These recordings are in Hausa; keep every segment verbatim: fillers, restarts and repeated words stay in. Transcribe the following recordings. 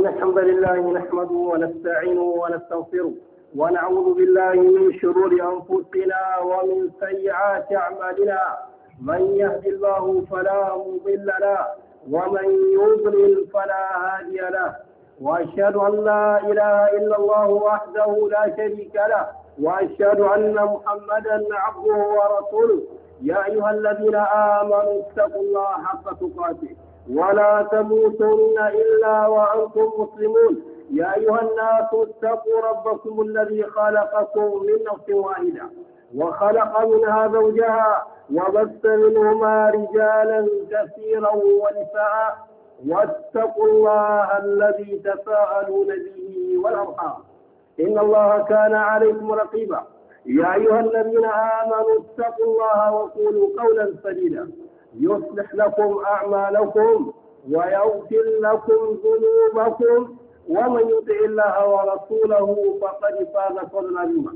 إن الحمد لله نحمده ونستعينه ونستغفره ونعوذ بالله من شرور أنفسنا ومن سيئات أعمالنا. من يهد الله فلا مضل له ومن يضلل فلا هادي له، وأشهد أن لا إله إلا الله وحده لا شريك له، وأشهد أن محمدا عبده ورسوله. يا أيها الذين آمنوا اتقوا الله حق تقاته ولا تموتن إلا وأنتم مسلمون. يا أيها الناس اتقوا ربكم الذي خلقكم من نفس واحدة وخلق منها زوجها وبث منهما رجالا كثيرا ونساء، واتقوا الله الذي تساءلون به والأرحام إن الله كان عليكم رقيبا. يا أيها الذين آمنوا اتقوا الله وقولوا قولا سديدا يصلح لكم أعمالكم ويغفر لكم ذنوبكم، ومن يطع الله ورسوله فقد فاز فوزا عظيما.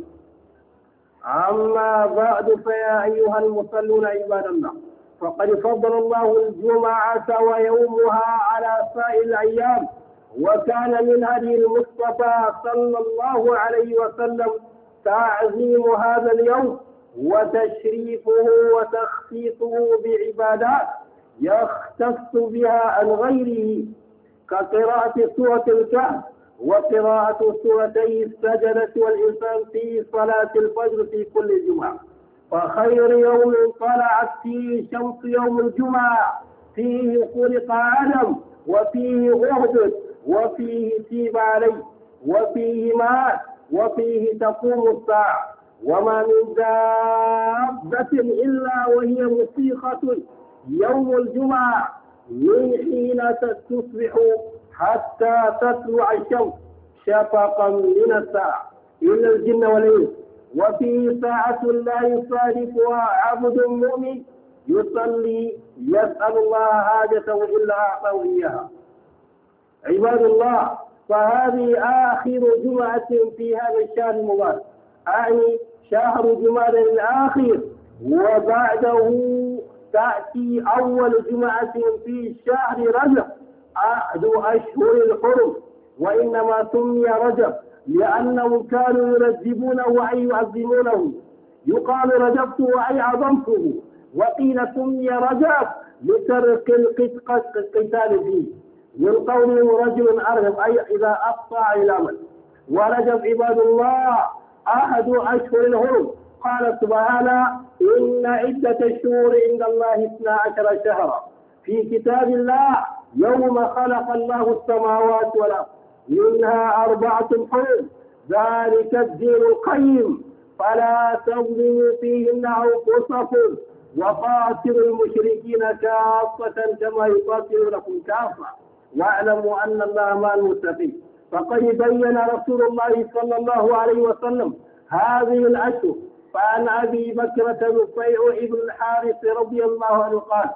أما بعد، فيا أيها المصلون عباد الله، فقد فضل الله الجمعة ويومها على سائر الأيام، وكان من هدي المصطفى صلى الله عليه وسلم تعظيم هذا اليوم وتشريفه وتخصيصه بعبادات يختص بها عن غيره، كقراءة سورة الكهف وقراءة سورتي السجدة والإنسان في صلاة الفجر في كل جمعة. فخير يوم طلعت فيه شمس يوم الجمعة، فيه خلق آدم وفيه أهدد وفيه تيب عليه وفيه مات وفيه تقوم الساعة، وما من دابة إلا وهي مصيخة يوم الجمعة من حين تصبح حتى تطلع الشمس شفقا من الساعة إلا الجن والإنس. وفيه ساعة لا يصادفها عبد مؤمن يصلي يسأل الله حاجته إلا أعطاه إياها. عباد الله، فهذه آخر جمعة في هذا الشهر المبارك، أعني شهر جمادى الآخر، وبعده تأتي أول جمعة في شهر رجب أحد أشهر الحرم. وإنما سمي رجب لأنهم كانوا يرجبونه أي يعظمونه، يقال رجبته أي عظمته، وقيل سمي رجب لترك القتال فيه، من قوله رجل أرهب أي إذا أقطع إلى من. ورجب عباد الله أحد أشهر الحرم. قال سبحانه: إن عدة الشهور عند الله اثنا عشر شهرا في كتاب الله يوم خلق الله السماوات والأرض منها أربعة حرم ذلك الدين القيم فلا تظلموا فيهن أنفسكم وقاتلوا المشركين كافة كما يقاتلونكم كافة واعلموا أن الله مع المتقين. فقد بين رسول الله صلى الله عليه وسلم هذه الأشهر. فعن أبي بكرة نفيع ابن الحارث رضي الله عنه قال: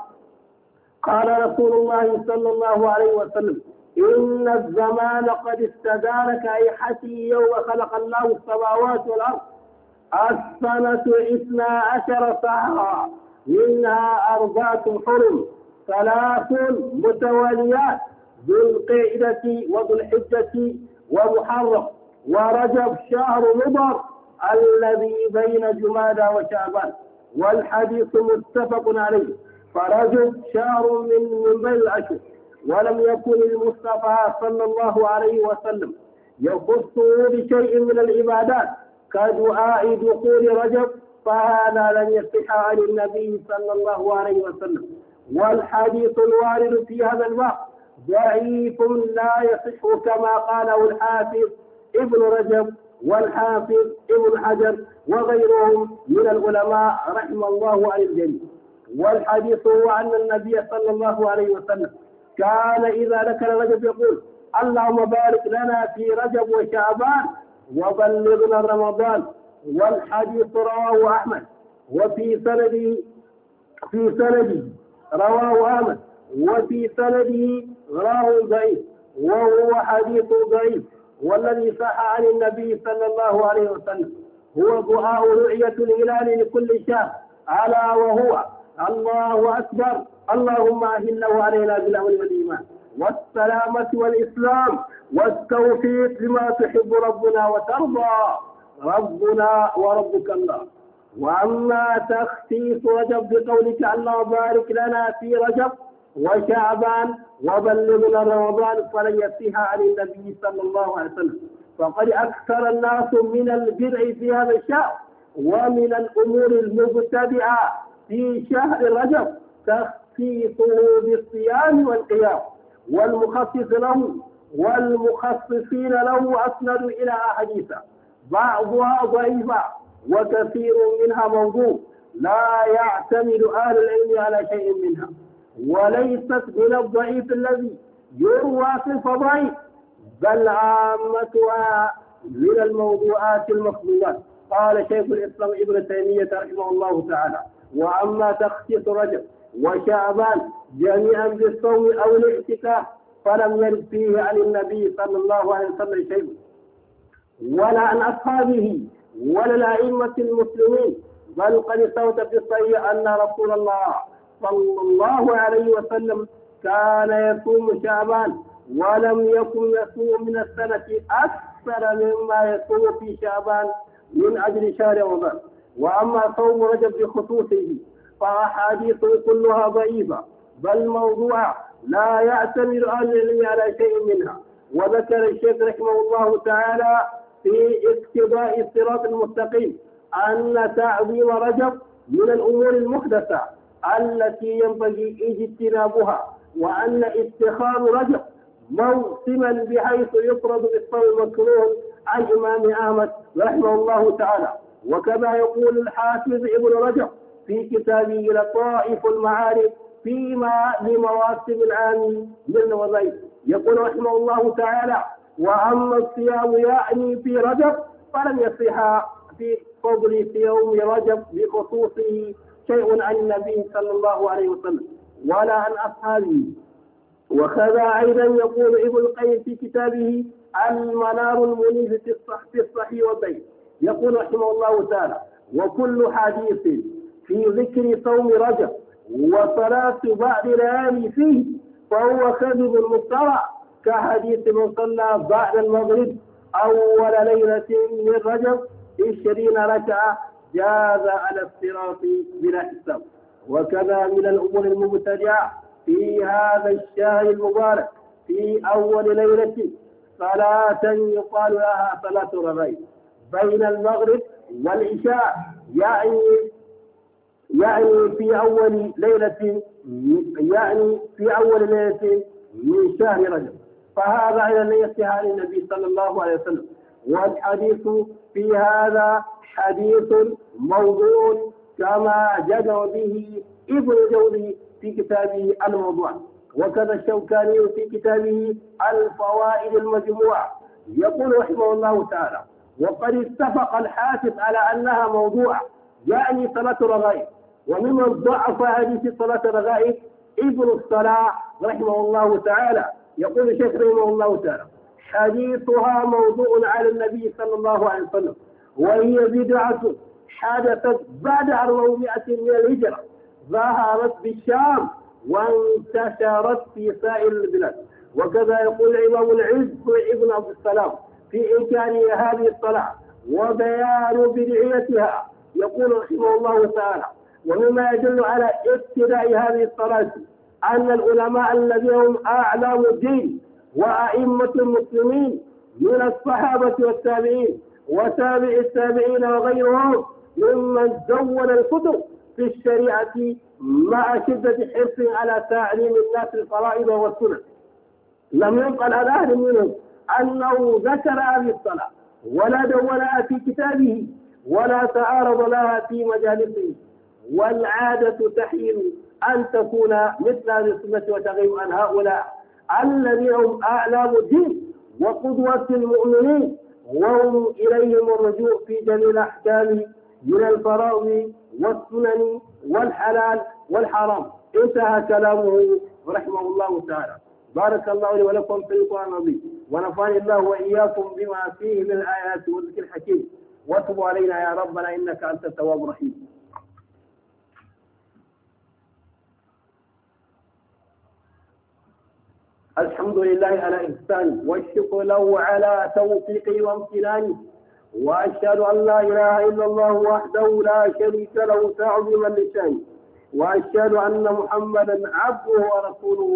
قال رسول الله صلى الله عليه وسلم: إن الزمان قد استدار كأيحته يوم خلق الله السماوات والأرض. السنة اثنا عشر ساعة منها أربعة حرم ثلاث متواليات: ذو القعدة وذو الحجة ومحرم ورجب شهر مضر الذي بين جمادى وشعبان. والحديث متفق عليه. فرجب شهر من من بين الأشهر، ولم يكن المصطفى صلى الله عليه وسلم يخصه بشيء من العبادات كدعاء دخول رجب، فهذا لم يصح عن النبي صلى الله عليه وسلم. والحديث الوارد في هذا الباب ضعيف لا يصح كما قاله الحافظ ابن رجب والحافظ ابن حجر وغيرهم من العلماء رحم الله عن الجميع. والحديث هو أن النبي صلى الله عليه وسلم كان إذا ذكر رجب يقول: اللهم بارك لنا في رجب وشعبان وبلغنا رمضان. والحديث رواه أحمد وفي سنده في سنده رواه أحمد وفي سنده رواه ضعيف وهو حديث ضعيف. والذي صح عن النبي صلى الله عليه وسلم هو دعاء رؤية الهلال لكل شهر، ألا وهو: الله أكبر اللهم أهله علينا بالأمن والإيمان، والسلامة والإسلام والتوفيق لما تحب ربنا وترضى ربنا وربك الله. وأما تخصيص رجب بقولك اللهم بارك لنا في رجب وشعبان وبلغنا رمضان فلن يصح عن النبي صلى الله عليه وسلم، فقد أكثر الناس من البدع في هذا الشهر ومن الأمور المبتدعة في شهر رجب تخصيصه بالصيام والقيام، والمخصص له والمخصصين له أسندوا إلى أحاديث بعضها ضعيفة وكثير منها موضوع لا يعتمد أهل العلم على شيء منها، وليست من الضعيف الذي يروى في الفضائل، بل عامتها من الموضوعات المخزونات. قال شيخ الإسلام ابن تيمية رحمه الله تعالى: وأما تخصيص رجب وشعبان جميعا بالصوم أو الاعتكاف فلم يرد فيه عن النبي صلى الله عليه وسلم شيء، ولا عن أصحابه ولا الأئمة المسلمين، بل قد ثبت في الصحيح أن رسول الله صلى الله عليه وسلم كان يصوم شعبان ولم يكن يصوم من السنة أكثر مما يصوم في شعبان من أجل شهر رمضان. وأما صوم رجب بخصوصه فأحاديثه كلها ضعيفة بل موضوعة لا يعتمد أهل العلم على شيء منها. وذكر الشيخ رحمه الله تعالى في اقتضاء الصراط المستقيم أن تعظيم رجب من الأمور المحدثة التي ينبغي اجتنابها، وأن اتخاذ رجب موسما بحيث يفرض بالصوم مكروه عن الإمام أحمد رحمه الله تعالى. وكما يقول الحافظ ابن رجب في كتابه لطائف المعارف فيما لمواسم العام من الوظائف، يقول رحمه الله تعالى: وأما الصيام يعني في رجب فلم يصح في فضل يوم رجب بخصوصه شيء عن النبي صلى الله عليه وسلم ولا عن أصحابه. وكذا أيضا يقول ابن القيم في كتابه المنار المنيف في الصحيح والضعيف، يقول رحمه الله تعالى: وكل حديث في ذكر صوم رجب وصلاة بعد ليالي فيه فهو كذب مفترى، كحديث من صلى بعد المغرب أول ليلة من رجب عشرين ركعة جاز على الصراط بلا حساب. وكذا من الأمور المبتدعة في هذا الشهر المبارك في أول ليلة صلاة يقال لها صلاة الرغائب بين المغرب والعشاء، يعني يعني في أول ليلة يعني في أول ليلة من شهر رجب، فهذا أيضا ليس عن النبي صلى الله عليه وسلم. والحديث في هذا حديث موضوع كما جدع به ابن جوزي في كتابه الموضوع، وكذا الشوكاني في كتابه الفوائد المجموعة، يقول رحمه الله تعالى: وقد اتفق الحافظ على أنها موضوع يعني صلاة الرغائب. وممن ضعف حديث صلاة الرغائب ابن الصلاح رحمه الله تعالى، يقول الشيخ رحمه الله تعالى: حديثها موضوع على النبي صلى الله عليه وسلم، وهي بدعة حدثت بعد أربعمائة من الهجرة، ظهرت بالشام وانتشرت في سائر البلاد. وكذا يقول الإمام العز ابن عبد السلام في إنكار هذه الصلاة وبيان بدعيتها، يقول رحمه الله تعالى: ومما يدل على ابتداء هذه الصلاة أن العلماء الذين هم أعلام الدين وأئمة المسلمين من الصحابة والتابعين وتابع التابعين وغيرهم ممن دون الكتب في الشريعة مع شدة حرص على تعليم الناس الفرائض والسنن، لم ينقل عن أحد منهم أنه ذكر هذه الصلاة ولا دونها في كتابه ولا تعارض لها في مجالسه. والعادة تحيل أن تكون مثل هذه السنة وتغيب عن هؤلاء الذين هم أعلام الدين وقدوة المؤمنين وهم إليهم الرجوع في جميع الأحكام من الفرائض والسنن والحلال والحرام. انتهى كلامه رحمه الله تعالى. بارك الله لي ولكم في القرآن العظيم، ونفعني الله وإياكم بما فيه من الآيات والذكر الحكيم، وتب علينا يا ربنا إنك أنت التواب الرحيم. الحمد لله على إحسانه والشكر له على توفيقه وامتنانه، وأشهد أن لا إله إلا الله وحده لا شريك له تعظيما لشانه، وأشهد أن محمدا عبده ورسوله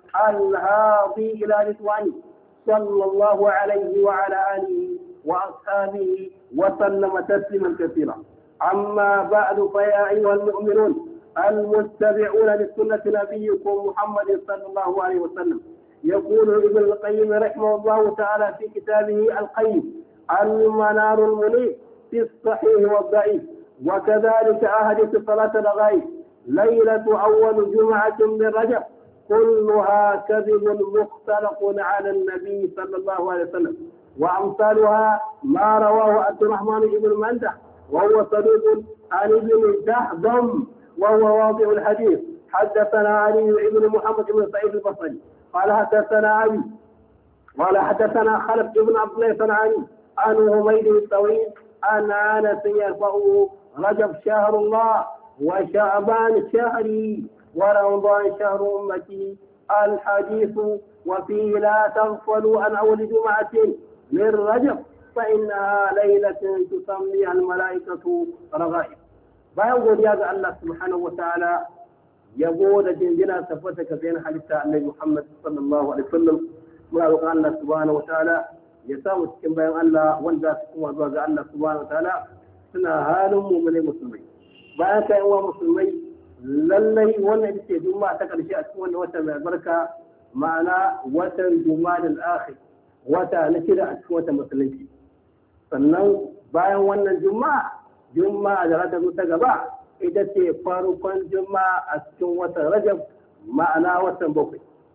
الهادي إلى رضوانه صلى الله عليه وعلى آله وأصحابه وسلم تسليما كثيرا. أما بعد، فيا أيها المؤمنون المتبعون لسنة نبيكم محمد صلى الله عليه وسلم، يقول ابن القيم رحمه الله تعالى في كتابه القيم المنار المنير في الصحيح والضعيف، وكذلك أحاديث صلاة الغائب: ليلة أول جمعة من رجب كلها كذب مختلق على النبي صلى الله عليه وسلم، وأمثالها ما رواه عبد الرحمن بن مندة وهو صديق عن ابن جهضم وهو واضع الحديث. حدثنا علي بن محمد بن سعيد البصري قال حدثنا علي قال حدثنا خلف بن عبد الله الصنعاني عن حميد الطويل عن انس يرفعه: رجب شهر الله، وشعبان شهري، ورمضان شهر امتي. الحديث وفيه: لا تغفلوا عن اول جمعه من رجب فانها ليله تسميها الملائكه رغائب. bayan godiya ga Allah subhanahu wataala, yabo da jinjina tabbata ga bayan halitta Annabi Muhammad sallallahu alaihi wasallam, muna roƙon Allah subhanahu wataala ya samu cikin bayan Allah wanda su kuma zuwa ga Allah subhanahu wataala suna halin mu'mini musulmai. Bayan kai wa musulmai, lallai wannan ita ce juma'a ta karshe a cikin wannan wata mai albarka, ma'ana watan Jumada al-akhir, wata na shida a cikin watan musulunci. Sannan bayan wannan juma'a juma'a da za ta zo ta gaba ita ce farkon juma'a a cikin watan Rajab, ma'ana watan bakwai.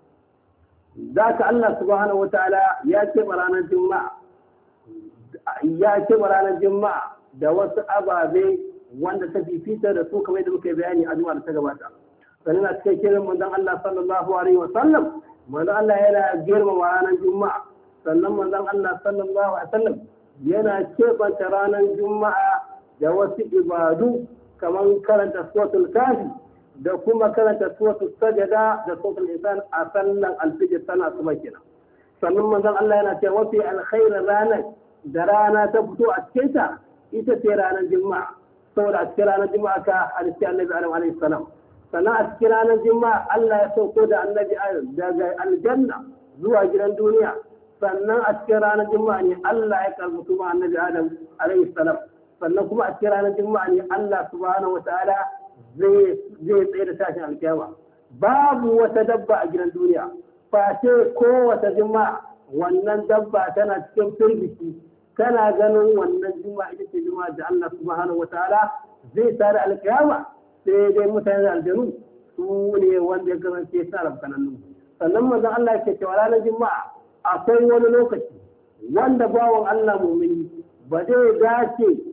Za ka Allah subhanahu wata'ala ya keɓe ranar juma'a ya keɓe ranar juma'a da wasu ababe wanda ta fifita da su kamar da muka yi bayani a juma'a da ta gabata. Sannan a cikin kiran manzon Allah sallallahu alaihi wa sallam, manzon Allah yana girmama ranar juma'a. Sannan manzon Allah sallallahu alaihi wa sallam yana keɓanta ranar juma'a da wasu ibadu kamar karanta suratul kafi da kuma karanta suratul sajada da suratul insan a sallan alfijir sana kuma kenan. Sannan manzon Allah yana cewa wafi alkhairin ranar da rana ta fito a cikin ta ita ce ranar juma'a, saboda a cikin ranar juma'a ka halitta annabi Adam alaihi salam. Sannan a cikin ranar juma'a Allah ya sauko da annabi Adam daga aljanna zuwa gidan duniya. Sannan a cikin ranar juma'a ne Allah ya karbi kuma annabi Adam alaihi salam. Sannan kuma a cikin ranar juma'a ne Allah subhanahu wa ta'ala zai zai tsaye da tashin alkiyama. Babu wata dabba a gidan duniya face kowace juma'a wannan dabba tana cikin firgici, tana ganin wannan juma'a ita ce juma'a da Allah subhanahu wa ta'ala zai tare alkiyama. Sai dai mutane da aljanu su ne wanda ya kasance suna rabkanannu. Sannan manzon Allah yake cewa ranar juma'a akwai wani lokaci wanda bawan Allah mumini ba zai dace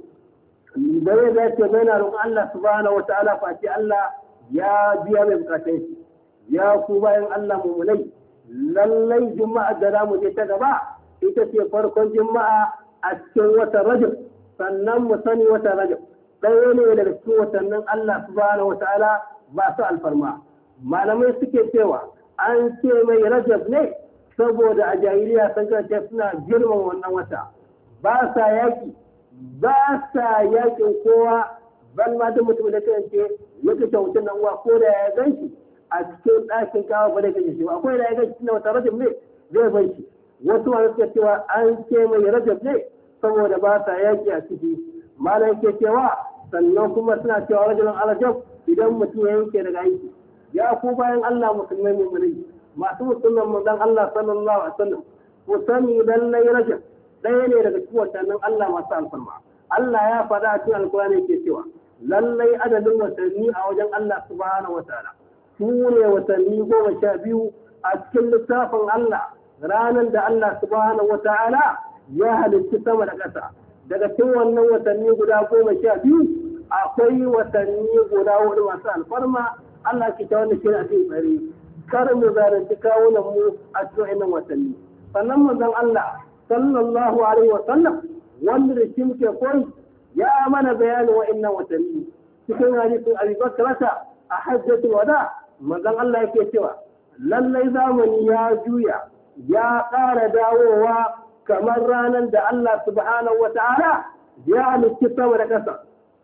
da ya dace bai na roƙon Allah subhanahu wata'ala face Allah ya biya mai bukatun shi. Ya ku bayan Allah mummunai, lallai juma'a da za mu je ta gaba ita ce farkon juma'a a cikin watan Rajab. Sannan mu sani watan Rajab ɗaya ne daga cikin watannin Allah subhanahu wata'ala ba su alfarma. Malamai suke cewa an ce mai Rajab ne saboda a jahiliya sun kasance suna girman wannan wata, ba sa yaki, ba sa yakin kowa, ban ma duk mutum da kance yake kyautar nan uwa ko da ya ganshi a cikin ɗakin kawo ba da kake shi ba, akwai da ya ganshi na wata Rajab ne zai bar shi. Wasu wani suka cewa an ce mai Rajab ne saboda ba sa yaki a ciki. Malam ke cewa sannan kuma suna cewa rajulun alajab idan mutum ya yanke daga aiki. Ya ku bayan Allah musulmai mu'minai masu musulman manzon Allah sallallahu alaihi wasallam, ku sani lallai Rajab ɗaya ne daga cikin watannin Allah masu alfarma. Allah ya faɗa a cikin Alkur'ani ke cewa lallai adadin watanni a wajen Allah subhanahu wataala su ne watanni goma sha biyu a cikin littafin Allah, ranar da Allah subhanahu wataala ya halitta sama da ƙasa. Daga cikin wannan watanni guda goma sha biyu akwai watanni guda hudu masu alfarma. Allah ke ta wanda shi a cikin tsari, kar mu zaranci kawunan mu a cikin wannan watanni. Sannan manzon Allah sallallahu alaihi wa sallam wanda da shi muke koyi ya mana bayanin wa'annan watanni cikin hadisin Abi Bakrata a hajjatul wada. Manzon Allah yake cewa lallai zamani ya juya ya ƙara dawowa kamar ranar da Allah subhanahu wa ta'ala ya halitta sama da ƙasa.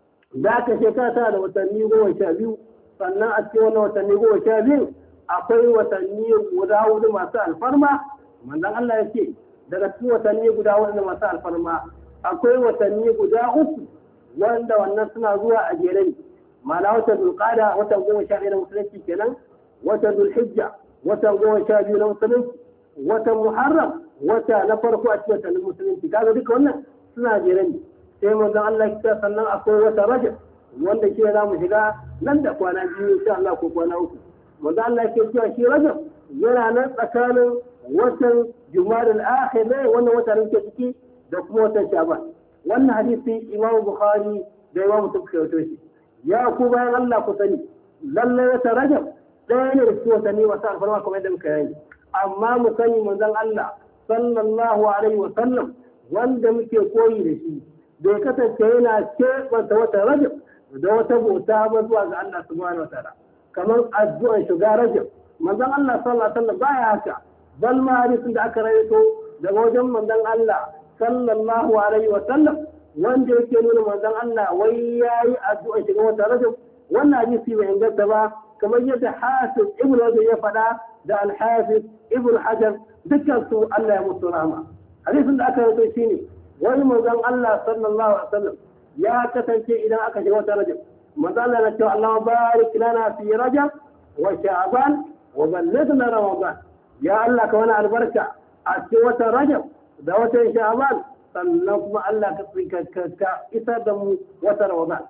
Da ka shekara tana da watanni goma sha biyu, sannan a cikin wannan watanni goma sha biyu akwai watanni guda hudu masu alfarma. Manzon Allah ya ce daga cikin watanni guda hudu masu alfarma akwai watanni guda uku wanda wannan suna zuwa a jere. Ma'ana watan Zulqa'da watan goma sha ɗaya na musulunci kenan, watan Zulhijja watan goma sha biyu na musulunci, watan Muharram wata na farko a cikin watannin musulunci. Kaga duka wannan suna jere ne. Sai manzon Allah ya ce sannan akwai wata Rajab wanda shi za mu shiga nan da kwana biyu insha Allah ko kwana uku. Manzon Allah ya ce cewa shi Rajab yana nan tsakanin watan Jumadal Akhir ne wannan wata da ke ciki da kuma watan Sha'ban. Wannan hadisi Imam Bukhari da Imam Muslim suka rawaito shi. Ya ku bayan Allah ku sani lallai wata Rajab ɗaya ne da cikin watanni masu alfarma kamar yadda muka yi. Amma mu sani manzon Allah sallallahu alaihi wa sallam wanda muke koyi da shi bai kasance yana keɓanta wata Rajab da wata bauta ba zuwa ga Allah subhanahu wa ta'ala kamar addu'an shiga Rajab. Manzon Allah sallallahu alaihi wa sallam baya haka. Bal ma hadisin da aka rawaito daga wajen manzon Allah sallallahu alaihi wa sallam wanda yake nuna manzon Allah wai yayi addu'an shiga wata Rajab, wannan hadisi bai inganta ba kamar yadda Hafiz Ibn Rajab ya faɗa da Al-Hafiz Ibn Hajar dukkan su Allah ya musu rahama. Hadisin da aka rawaito shine wani manzon Allah sallallahu alaihi wasallam ya kasance idan aka shiga wata Rajab manzon Allah ya ce Allahumma barik lana fi Rajab wa Sha'ban wa ballighna Ramadan. Ya Allah ka wani albarka a cikin wata Rajab da wata Sha'ban sannan kuma Allah ka ka isar da mu wata Ramadan.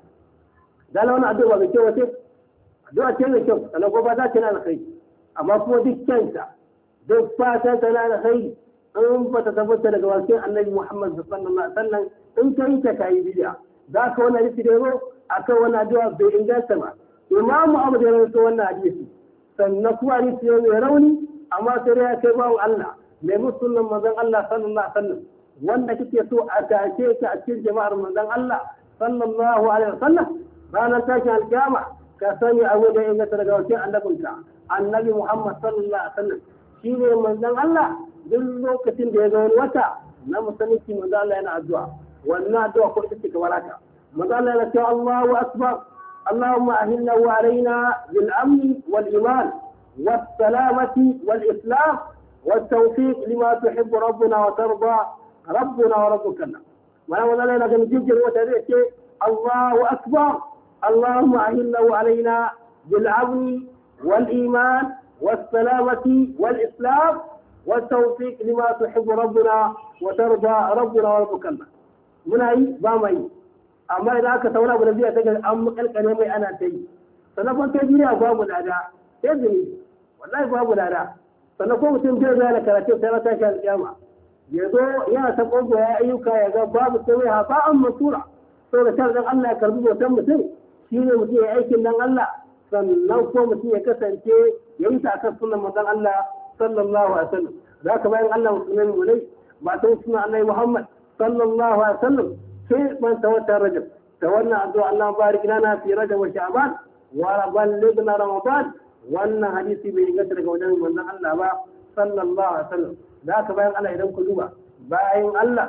Da wani addu'a mai kyau wace addu'a ce mai kyau sannan ko ba ta ce na alkhairi amma kuma duk kyanta duk fatan ta na alkhairi in ba ta tabbata daga wakin Annabi Muhammad sallallahu alaihi wasallam in kai ta kai bid'a za ka wannan hadisi da yaro akan wannan addu'a bai inganta ba. Imamu Abu da rawaito wannan hadisi sannan kuma hadisi ne mai rauni amma sai ya kai bawo Allah mai musulman manzon Allah sallallahu alaihi wasallam wanda kike so a tashe ka a cikin jama'ar manzon Allah sallallahu alaihi wasallam ranar tashin alkiyama ka sani abu da inganta daga wakin annabinka Annabi Muhammad sallallahu alaihi wasallam shine manzon Allah duk lokacin da ya ga wani wata na musulunci manzo Allah yana addu'a wannan addu'a ko ita ce kamar haka manzo Allah yana cewa Allahu akbar Allahumma ahillahu alaina bil amn wal iman was salamati wal islam wat tawfiq lima tuhibbu rabbuna wa tarda rabbuna wa rabbuka. Mana manzo Allah yana ganin jinjin wata zai ce Allahu akbar Allahumma ahillahu alaina bil amn wal iman was salamati wal islam والتوفيق لما تحب ربنا وترضى ربنا وربك الله. muna yi ba mai amma idan aka tauna abu da biya ta an makalkale mai ana ta yi sannan kuma ta biya babu lada sai zuni wallahi babu lada sannan ko mutum zai zai da karatu sai na tashi alƙiyama ya zo yana ta kogo ya ayyuka ya ga babu sai ha ba an matura to da sharadin Allah ya karbi bautan mutum shine mutum ya aikin dan Allah sannan ko mutum ya kasance ya yi ta akan sunan manzon Allah sallallahu alaihi wasallam za ka bayan Allah musulmai mu dai ba ta sunan Annabi Muhammad sallallahu alaihi wasallam sai man tawata Rajab ta wannan addu'a Allah barik lana fi Rajab wa Sha'ban wa ballighna Ramadan. Wannan hadisi bai inganta daga wajen manzon Allah ba sallallahu alaihi wasallam. Za ka bayan Allah idan ku duba bayan Allah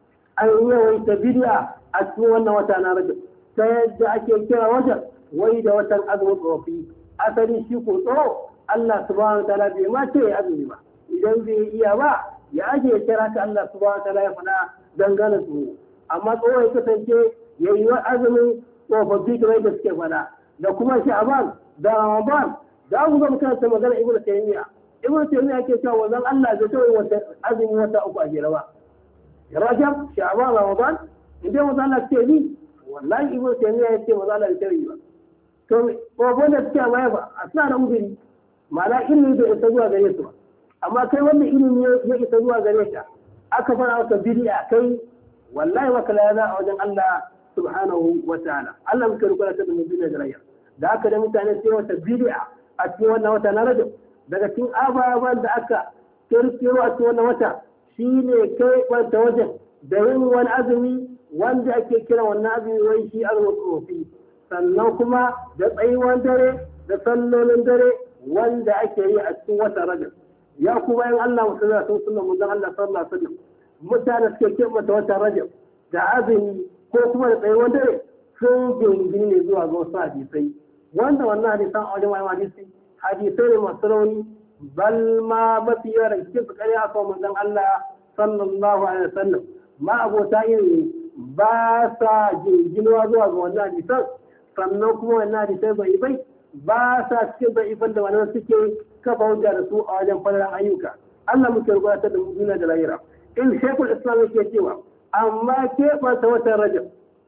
an yawaita bid'a a cikin wannan wata na Rajab ta yadda ake kira wajen wai da watan azumin tsofi asali shi ko tsoro Allah subhanahu wa ta'ala bai ma ce ya azumi ba idan bai iya ba ya ake kira ka Allah subhanahu wa ta'ala ya faɗa dangane su amma tsohon ya kasance ya yi wa azumin tsofaffi kamar da suke faɗa da kuma sha'aban da ramadan da abu zama karanta magana ibnu taymiya ibnu taymiya ke cewa wannan Allah zai tawaye wata azumi wata uku a jere ba rajab sha'aban ramadan idan wata Allah ce ni wallahi ibnu taymiya ya ce wata Allah zai tawaye ba to ko da suke baya ba a suna da uzuri ma'ana ilimi bai isa zuwa gare su ba amma kai wannan ilimi ya isa zuwa gare ka aka fara aka bid'a kai wallahi maka lana a wajen Allah subhanahu wa ta'ala. Allah muke rukuna ta mu bid'a da rayya da aka da mutane sai wata bid'a a cikin wannan wata na Rajab daga cikin ababan da aka kirkiro a cikin wannan wata shine kai wanda wajen da yin wani azumi wanda ake kira wannan azumi wai shi azumin tsofi sannan kuma da tsayuwan dare da sallolin dare wanda ake yi a cikin wata rajab. Ya ku bayan Allah musulma sun sunna manzon Allah sallallahu alaihi wasallam mutane suke kebata wata rajab da azumi ko kuma da tsayuwar dare sun gingini ne zuwa ga wasu hadisai wanda wannan hadisan a wajen wani hadisi hadisai ne masu rauni bal ma mafi yawa daga cikin su ƙarya akan manzon Allah sallallahu alaihi wasallam ma abota ilimi ba sa jinginuwa zuwa ga wannan hadisan sannan kuma wannan hadisai bai bai ba sa cikin da'ifan da wannan suke kafa hujja da su a wajen falalan ayyuka Allah muke rubuta da mu da lahira in shekul islam yake cewa amma keɓanta watan rajab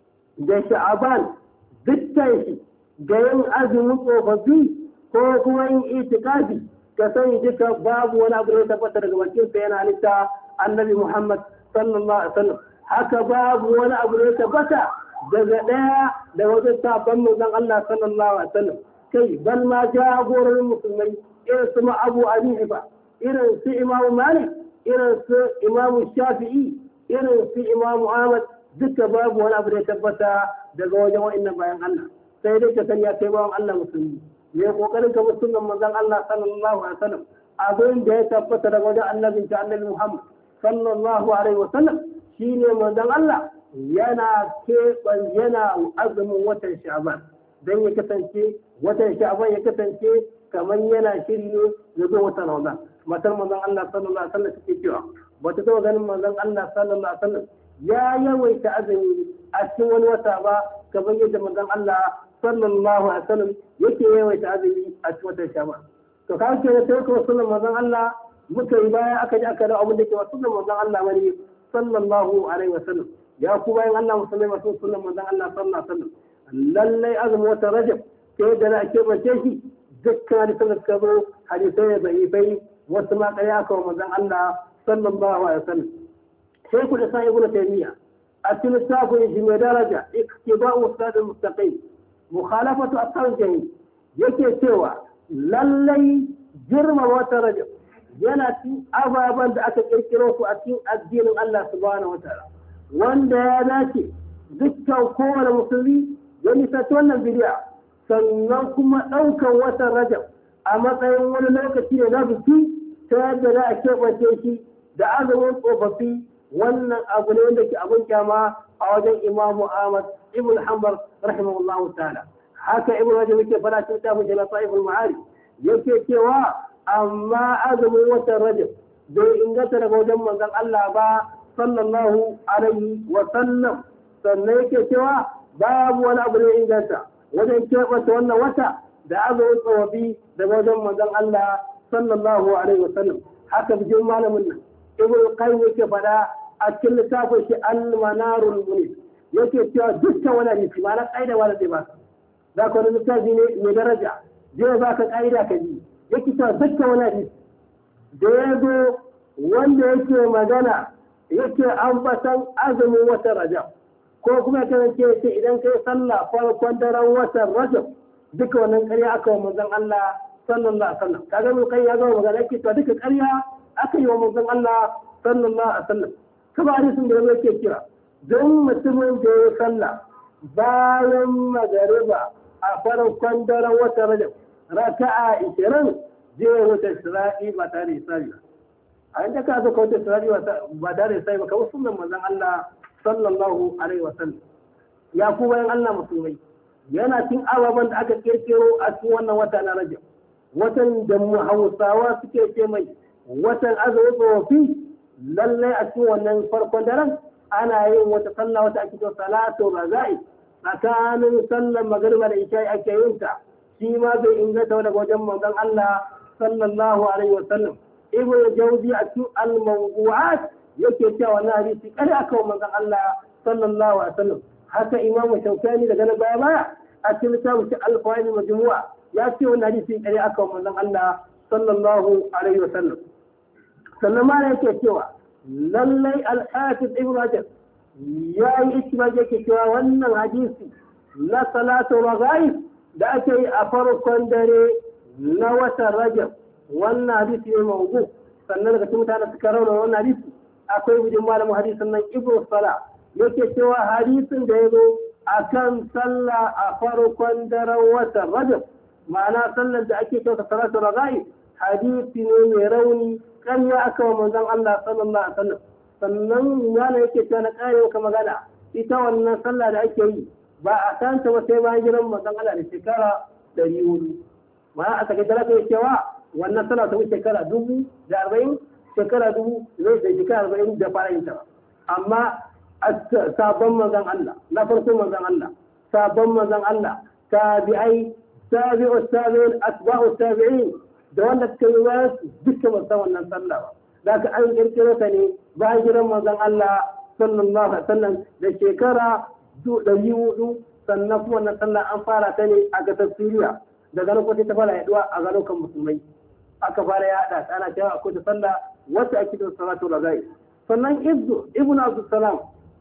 da sha'aban dukkan shi da yin azumin tsofaffi ko kuma yin itikafi ka sani duka babu wani abu da ya tabbata daga bakin sa yana halitta annabi Muhammad sallallahu alaihi wasallam haka babu wani abu da ya tabbata daga ɗaya da wajen sabon manzon Allah sallallahu alaihi wasallam kai bal ma jagororin musulmai irin su ma Abu Hanifa irin su Imam Malik irin su Imam Shafi'i irin su Imam Ahmad duka babu wani abu da ya tabbata daga wajen wa'annan bayan Allah sai dai ka sani ya kai bawan Allah musulmi me kokarin ka musulman manzon Allah sallallahu alaihi wasallam abin da ya tabbata daga wajen annabin ta annabi Muhammad sallallahu alaihi wasallam shine manzon Allah yana keɓan yana azumin watan Sha'ban dan ya kasance watan Sha'ban ya kasance kamar yana shiri ne ya zo watan Ramadan matar manzon Allah sallallahu alaihi wasallam take cewa bata taɓa ganin manzon Allah sallallahu alaihi wasallam ya yawaita azumi a cikin wani wata ba kamar yadda manzon Allah sallallahu alaihi wasallam yake yawaita azumi a cikin watan Sha'ban to ka ce da sai ko sunan manzon Allah muka yi baya aka ji aka da abin da ke wasu sunan manzon Allah bane sallallahu alaihi wasallam ya ku bayan Allah musulmai masu sunan manzon Allah sallallahu alaihi wasallam lallai azumin watan Rajab sai da ake bace shi dukkan hadisan da suka zo hadisai da ifai wasu ma ƙarya aka wa manzon Allah sallallahu alaihi wasallam sai ku da sa ibnu taymiya a cikin littafin shi mai daraja iktiba'u siratal mustaqim mukhalafatu ashab jahil yake cewa lallai girma wata rajab yana cikin ababen da aka kirkiro su a cikin addinin Allah subhanahu wataala wanda ya dace dukkan kowane musulmi ya nisanci wannan bidiya sannan kuma ɗaukan watan rajab a matsayin wani lokaci ne na biki ta yadda za a keɓance shi da azumin tsofaffi wannan abu ne wanda ke abin kyama a wajen imamu ahmad ibn hanbal rahimahullahu ta'ala haka ibn rajab yake fara cikin tafin shi na sahihul ma'ari yake cewa amma azumin watan rajab bai inganta daga wajen manzon Allah ba sallallahu alaihi wa sallam sannan yake cewa babu wani abu da inganta wajen keɓanta wannan wata da azumin tsofaffi daga wajen manzon Allah sallallahu alaihi wa sallam haka bijin malamin nan ibn qayyim yake fada a cikin littafin shi al-manarul munif yake cewa dukkan wani hadisi ma na kaida wala zai ba za ka wani littafi ne mai daraja zai ba ka kaida ka ji yake cewa dukkan wani hadisi da ya zo wanda yake magana yake ambatan azumin watan rajab ko kuma kasance yace idan kai sallah farkon daren watan rajab duka wannan ƙarya aka wa manzon Allah sallallahu alaihi wasallam kaga mun kai ya ga magana yake cewa duka ƙarya aka yi wa manzon Allah sallallahu alaihi wasallam kuma hadisin da yake kira don mutumin da ya sallah bayan magariba a farkon daren watan rajab raka'a ishirin zai wuce isra'i ba tare da isa'i a inda ka zo ka wuce isra'i ba tare da isa'i ba kawai sunan manzon Allah sallallahu alaihi wasallam ya ku bayan Allah musulmai yana cin ababen da aka kirkiro a cikin wannan wata na rajab watan da mu hausawa suke ce mai watan azumin tsofaffi lallai a cikin wannan farkon daren ana yin wata sallah wata ake cewa salatu razai tsakanin sallar magariba da isha'i ake yin ta shi ma bai inganta daga wajen manzon Allah sallallahu alaihi wa sallam ibnu jawzi a cikin al-mawdu'at yake cewa wannan hadisi kada aka wa manzon Allah sallallahu alaihi wa sallam haka imamu shaukani daga na baya baya a cikin littafin al-fawaid majmu'a ya ce wannan hadisi kada aka wa manzon Allah sallallahu alaihi wa sallam sannan ma yake cewa lallai al-hafiz ibn rajab ya yi ittifaq yake cewa wannan hadisi na salatu raghaib da ake yi a farkon dare na watan rajab wannan hadisi ne mawdu sannan daga cikin mutane suka rauna wannan hadisi akwai bijin malamin hadisin nan ibn salah yake cewa hadisin da ya zo akan sallah a farkon daren watan rajab ma'ana sallar da ake kyauta salatu raga'i hadisi ne mai rauni ƙarya aka wa manzon Allah sallallahu alaihi wasallam. Sannan yana yake cewa na ƙare ka magana ita wannan sallah da ake yi ba a santa ba sai bayan gidan manzon Allah da shekara ɗari hudu. Ma'ana a take talaka ya cewa wannan sallah ta wuce shekara dubu da arba'in shekara dubu zai da shekara arba'in da fara yin ta ba. Amma sabon manzon Allah na farko manzon Allah sabon manzon Allah tabi'ai tabi'u tabi'in asba'u tabi'in da wanda suka yi wa duka ba san wannan sallah ba. Da ka an kirkiro ta ne bayan gidan manzon Allah sallallahu alaihi wasallam da shekara ɗari hudu. Sannan kuma wannan sallah an fara ta ne a gasar Siriya daga lokacin ta fara yaduwa a garukan musulmai aka fara yaɗa ta ana cewa akwai ta sallah wacce ake da salatu raga'i. Sannan ibnu Abdul Salam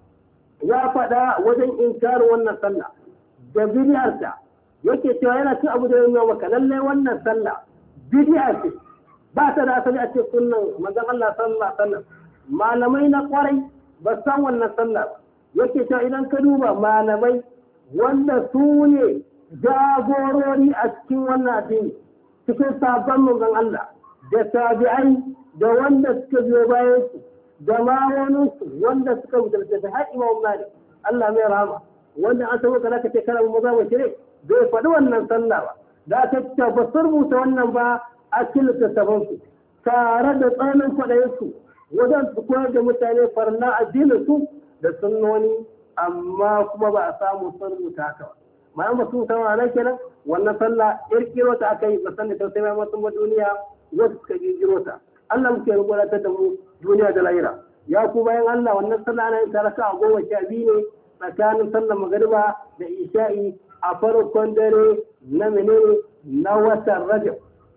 ya faɗa wajen inkarin wannan sallah da bid'arta yake cewa yana cin abu da yin maka lalle wannan sallah bid'a ce ba ta da asali a ce sunnan manzon Allah sallallahu alaihi wasallam. Malamai na kwarai ba san wannan sallah ba. Yake cewa idan ka duba malamai wanda su ne jagorori a cikin wannan addini cikin sabon manzon Allah da tabi'ai da wanda suka biyo bayan su da ma wani wanda suka wuce da har Imam Malik Allah mai rahama wanda an san kana kace kana mu maza wace bai faɗi wannan sallah ba da ta tabbatar rubuta wannan ba a cikin littattafan su tare da tsananin kwaɗayin su wajen su koyar da mutane farna addinin su da sunnoni amma kuma ba a samu sun rubuta haka ba. Ma'an ba sun sama nan kenan wannan sallah kirkiro ta aka yi ba san da tausayi ma mutum ba duniya wasu suka kirkiro ta. Allah muke rubuta da mu duniya da lahira. Ya ku bayan Allah wannan sallah ana yin taraka a goma sha biyu ne tsakanin sallar magariba da isha'i a farkon dare na menene na watan Rajab.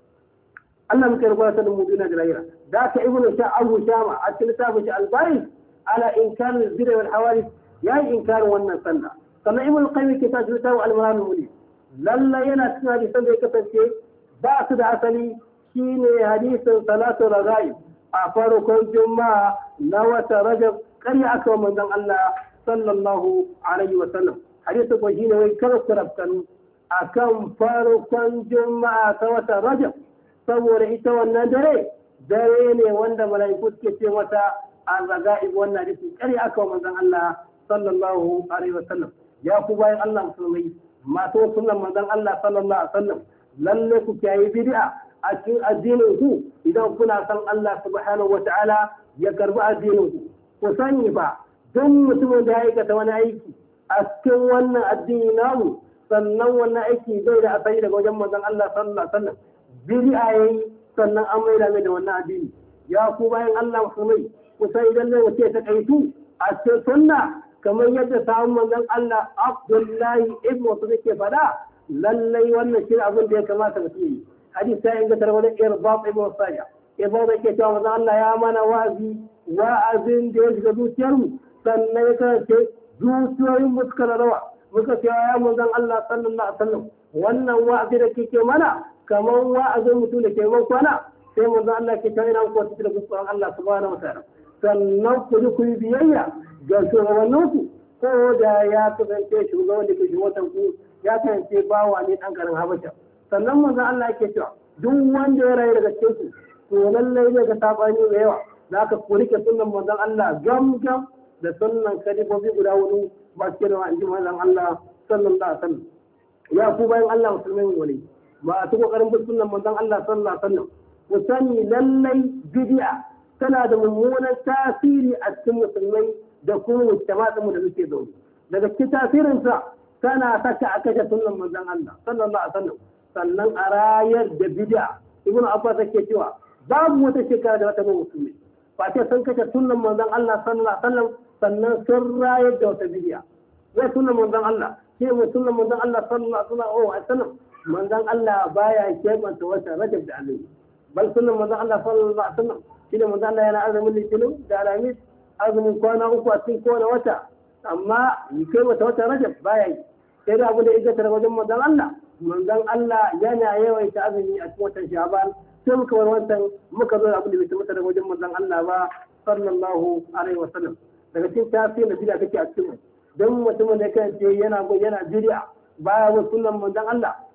Allah muke rubuta da mu duniya da lahira. Da ka ibnu sha Abu Shama a cikin littafin shi al-Bari ala inkar al-bid'a wal hawadith ya yi inkarin wannan sallah. Sannan ibn qayyim ke tashi tawo al-maran muli lalla yana cikin hadisan da ya kasance ba su da asali shine hadisin salatu raga'i a farkon juma'a na wata rajab ƙarya aka wa manzon Allah sallallahu alaihi wa sallam. Hadisin ko shine wai kar ku rabtanu akan farkon juma'a ta wata rajab saboda ita wannan dare dare ne wanda mala'iku suke ce mata al-raga'i. Wannan hadisi ƙarya aka wa manzon Allah sallallahu alaihi wasallam. Ya ku bayan Allah musulmai masu sunan manzon Allah sallallahu alaihi wasallam lalle ku kiyaye bid'a a cikin addinin ku idan kuna san Allah subhanahu wataala ya karbi addinin ku. Ku sani ba duk mutumin da ya aikata wani aiki a cikin wannan addini namu sannan wannan aiki bai da asali daga wajen manzon Allah sallallahu alaihi wasallam bid'a yayi sannan an maida mai da wannan addini. Ya ku bayan Allah musulmai ku sai idan ne wace ta kaitu a cikin sunna kamar yadda samun manzon Allah Abdullahi ibn wasu ke faɗa lallai wannan shi abin da ya kamata mu yi. Hadisi ya inganta wani Irbad ibn Sariya. Irbad yake cewa manzon Allah ya mana wa'azi wa'azin da ya shiga zuciyar mu sannan ya kasance zuciyoyin mu suka rawa muka cewa ya manzon Allah sallallahu alaihi wasallam wannan wa'azi da kike mana kamar wa'azin mutum da ke man kwana sai manzon Allah ke cewa ina ko cikin gurbin Allah subhanahu wa ta'ala. Sannan ku ji ku yi biyayya ga shugabanninku ko da ya kasance shugaban da ke shugaban ku ya kasance bawa ne ɗan garin Habasha. Sannan manzon Allah yake cewa duk wanda ya rayu daga cikin ku to lallai zai ga sabani da yawa za ka ku rike sunnan manzon Allah gam gam da sunnan kadibobi guda hudu ba su da wa'anji manzon Allah sallallahu alaihi wasallam. Ya ku bayan Allah musulmai wani ba a ta kokarin bin sunnan manzon Allah sallallahu alaihi wasallam ku sani lallai bid'a tana da mummunan tasiri a cikin musulmai da kuma mujtama'in da muke zaune. Daga cikin tasirinsa tana saka a kashe sunnan manzon Allah sallallahu alaihi wasallam sannan a rayar da bid'a. Ibn Abbas yake cewa babu wata shekara da wata musulmi ba ce sun kashe sunnan manzon Allah sallallahu alaihi wasallam sannan sun rayar da wata bid'a. Wai sunnan manzon Allah shi ne sunnan manzon Allah sallallahu alaihi wasallam manzon Allah baya kebanta wata Rajab da Azumi bal sunnan manzon Allah sallallahu alaihi wasallam shi ne manzon Allah yana azumin litinin da alamis azumin kwana uku a cikin kowane wata amma yi kai wata wata Rajab baya yi sai da abu da ya tare wajen manzon Allah manzon Allah yana yawaita azumi a cikin watan Sha'ban sai muka bar wancan muka zo abu da bai tabbata daga wajen manzon Allah ba sallallahu alaihi wasallam. Daga cikin tafsirin da bid'a take a cikin don mutumin da kan ce yana yana bid'a baya wa sunnan manzon Allah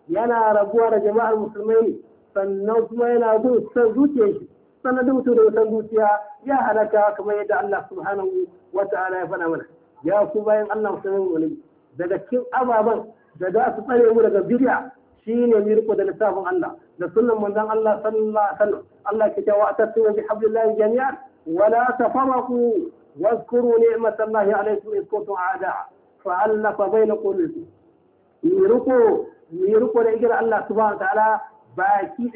yana rabuwa da jama'ar musulmai ne sannan kuma yana bin san zuciyar shi sannan da mutum da san zuciya ya halaka kamar yadda Allah subhanahu wa ta'ala ya faɗa mana ya ku bayan Allah musulmai wani daga cikin ababen da za su tsare mu daga bid'a shine mu riko da littafin Allah da sunnan manzon Allah sallallahu alaihi wasallam Allah ke cewa atasimu bi hablillahi jami'an wa la tafarraqu واذكروا نعمة الله عليكم إذ كنتم أعداء فألف بين قلوبكم يرقوا يرقوا لإجراء الله سبحانه وتعالى باكي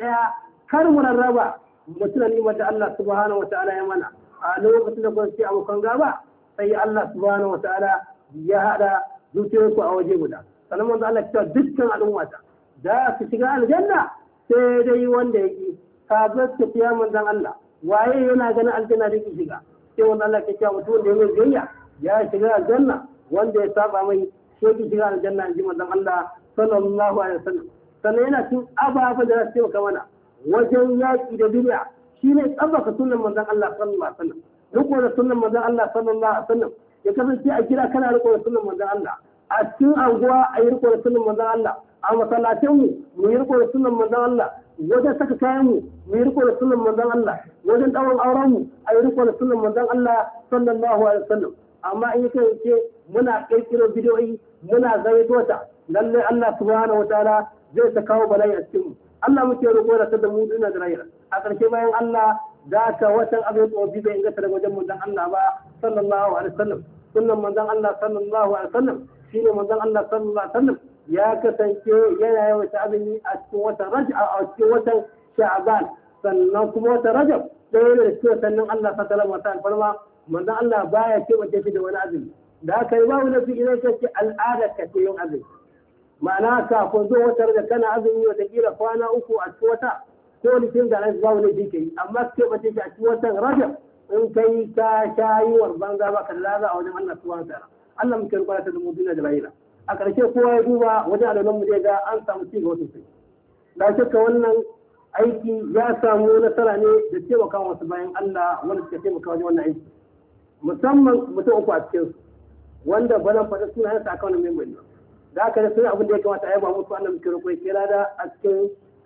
كرم الربا مثل نعمة الله سبحانه وتعالى يمنع أنه مثل قلت أبو كنغابا أي الله سبحانه وتعالى يهدى zuciyarku a waje guda sannan manzo Allah ya ce dukkan al'ummata da su shiga aljanna sai dai wanda yake ka gaskiya manzon Allah waye yana ganin aljanna da yake shiga sai wanda Allah ke cewa mutum da ya mai biyayya ya shiga aljanna wanda ya saba mai shi yake shiga aljanna in ji manzon Allah sallallahu alaihi wasallam sannan yana cin ababen da za su taimaka mana wajen yaƙi da bid'a shine tsabbaka sunnan manzon Allah sallallahu alaihi wasallam riko da sunnan manzon Allah sallallahu alaihi wasallam ya kasance a gida kana riko da sunnan manzon Allah a cikin anguwa a yi riko da sunnan manzon Allah a masallacin mu mu yi riko da sunnan manzon Allah wajen saka kayan mu mu yi riko da sunan manzon Allah wajen ɗaurin auren mu a yi riko da sunan manzon Allah sallallahu alaihi wasallam amma in yake ce muna kirkiro bidiyoyi muna zaito ta lalle Allah subhanahu wataala zai ta kawo bala'i a cikin mu Allah muke roƙo da da mu duniya da lahira a ƙarshe bayan Allah za ka watan abin tsofi bai inganta daga wajen manzon Allah ba sallallahu alaihi wasallam sunan manzon Allah sallallahu alaihi wasallam shine manzon Allah sallallahu alaihi wasallam ya kasance yana yawaita azumi a cikin watan rajab a cikin watan sha'ban sannan kuma watan rajab ɗaya ne da cikin watannin Allah sallallahu alaihi wasallam manzon Allah baya ce wace shi da wani azumi da haka yi babu nafi idan ka ce al'ada ka ce yin azumi ma'ana kafin zo wata rajab kana azumi wata kila kwana uku a cikin wata ko litin da nan babu nafi ka yi amma ce wace shi a cikin watan rajab in kai ka sha yi wa banza ba ka laza a wajen Allah subhanahu wa ta'ala Allah muke rubuta da mu duniya da lahira a ƙarshe kowa ya duba wajen alalan mu ga an samu ci gaba sosai da shakka wannan aiki ya samu nasara ne da taimaka wasu bayan Allah wanda suka taimaka wajen wannan aiki musamman mutum uku a cikin su wanda bana faɗa suna yasa aka wannan member da aka da sun abin da ya kamata a yaba musu Allah muke roƙo ya kira da a cikin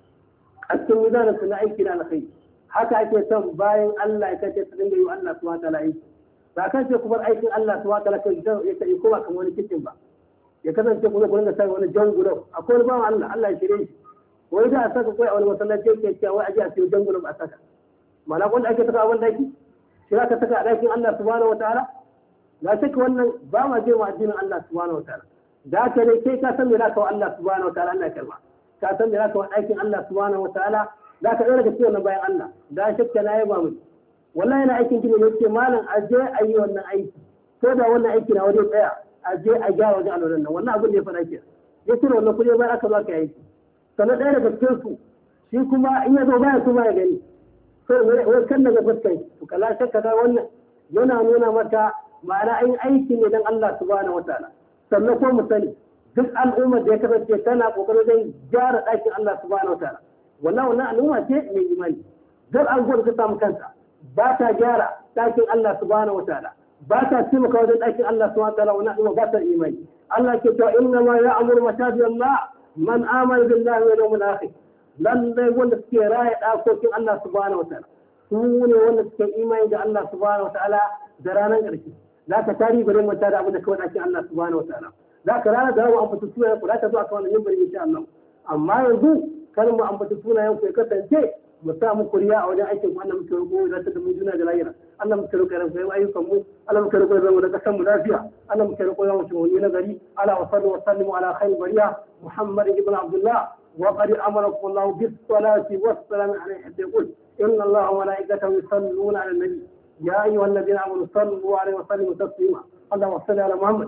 a cikin mizanin su na aiki na alkhairi haka ake son bayan Allah ya kace su dinga yi Allah subhanahu wa ta'ala aiki ba kan ce kuma aikin Allah subhanahu wa ta'ala kai ya kai kuma kan wani kitchen ba ya kasance kuma ku dinga sa wani jangulo akwai wani bawan Allah Allah ya shirye shi wai da a saka kai a wani masallaci yake cewa wai aje a siyo jangulo a saka mana wanda ake saka a wani daki shi aka saka a dakin Allah subhanahu wataala la shakka wannan ba ma je ma addinin Allah subhanahu wataala da ka ne kai ka san me zaka wa Allah subhanahu wataala Allah ya karba ka san me zaka wa dakin Allah subhanahu wataala za ka ɗora ka ce wannan bayan Allah da shakka na yaba mu wallahi yana aikin gini ne ce malam aje a yi wannan aiki ko da wannan aiki na wajen tsaya a je a gyara wajen alwalan nan wannan abin da ya faɗa ke ya cire wannan kuɗi bayan aka zo ka yi sannan ɗaya daga cikin su shi kuma in ya zo baya su baya gani sai wai kan daga fuskai to kala shakka da wannan yana nuna mata ma'ana an aiki ne dan Allah subhanahu wataala sannan ko mu sani duk al'ummar da ya kasance tana kokarin don gyara ɗakin Allah subhanahu wataala wallahi wannan al'umma ce mai imani duk al'ummar ta samu kanta ba ta gyara ɗakin Allah subhanahu wataala ba ta taimaka wajen ɗakin Allah subhanahu wa ta'ala wa na'ima ba ta imani Allah ke cewa inna ma ya'muru masajid Allah man amana billahi wal yawmil akhir lallai wanda suke raya ɗakokin Allah subhanahu wa ta'ala su ne wanda suke imani da Allah subhanahu wa ta'ala da ranar ƙarshe za ka tari bare mata da abu da kawai ɗakin Allah subhanahu wa ta'ala za ka rana da yawa ambata sunayen ku za ka zo a kawai mimbari insha Allah amma yanzu kar mu ambata sunayen ku ya kasance mu sa mu kuriya a wajen aikin wannan muke roƙo da ta mu juna da lahira Allah muke roƙo ran kai ayyukan mu Allah muke roƙo ran da kasan mu lafiya Allah muke roƙo ran mu ne nagari ala wa sallu wa sallimu ala khayr bariya Muhammad ibn Abdullah wa qad amarakum Allah bis salati was salam alayhi hatta yaqul inna Allah wa malaikatahu yusalluna ala nabi ya ayyuhalladhina amanu sallu alayhi wa sallimu taslima Allahumma salli ala Muhammad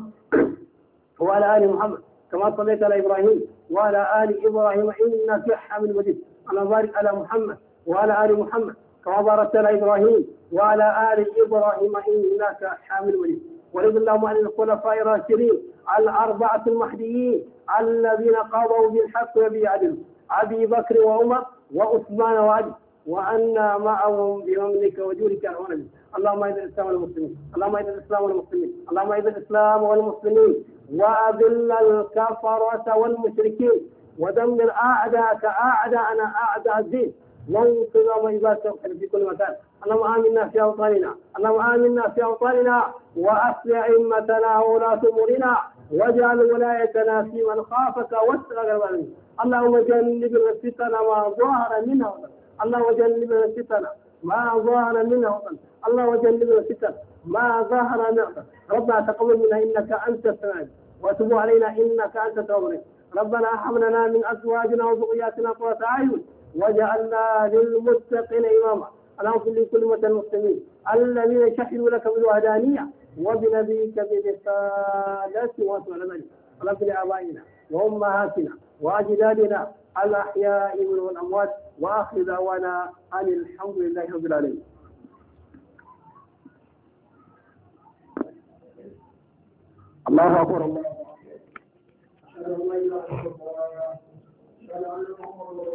wa ala ali Muhammad كما صليت على إبراهيم وعلى آل إبراهيم إنك حميد مجيد اللهم بارك على محمد وعلى آل محمد كما باركت على إبراهيم وعلى آل إبراهيم إنك حميد مجيد ورضي اللهم عن الخلفاء الراشدين الأربعة المهديين الذين قضوا بالحق وبالعدل أبي بكر وعمر وعثمان وعلي وأنا معهم بمنك وجودك يا رب اللهم اعز الإسلام والمسلمين اللهم اعز الإسلام والمسلمين اللهم اعز الإسلام والمسلمين وأذل الكفرة والمشركين ودمر أعداءك أعداءنا أعداء الدين، وانصر من يبارك في كل مكان. اللهم آمنا في أوطاننا، اللهم آمنا في أوطاننا، وأصلح أئمتنا وولاة أمورنا، واجعل ولايتنا في من خافك واتقاك. اللهم جنبنا الفتن ما ظهر منها وبطن، اللهم جنبنا الفتن ما ظهر منها وبطن، اللهم جنبنا الفتن ما ظهر منها وبطن. ربنا تقبل منا إنك أنت السميع، وتب علينا إنك أنت التواب. ربنا هب لنا من أزواجنا وذرياتنا قرة أعين وجعلنا للمتقين إماما. اللهم اغفر لكل أمة المسلمين الذين شهدوا لك بالوحدانية وبنبيك برسالة وسوى ذلك. اللهم اغفر لآبائنا وأمهاتنا وأجدادنا الأحياء منهم والأموات، وآخر دعوانا أن الحمد لله رب العالمين. الله أكبر. الله أشهد أن لا إله إلا الله، أشهد أن محمدا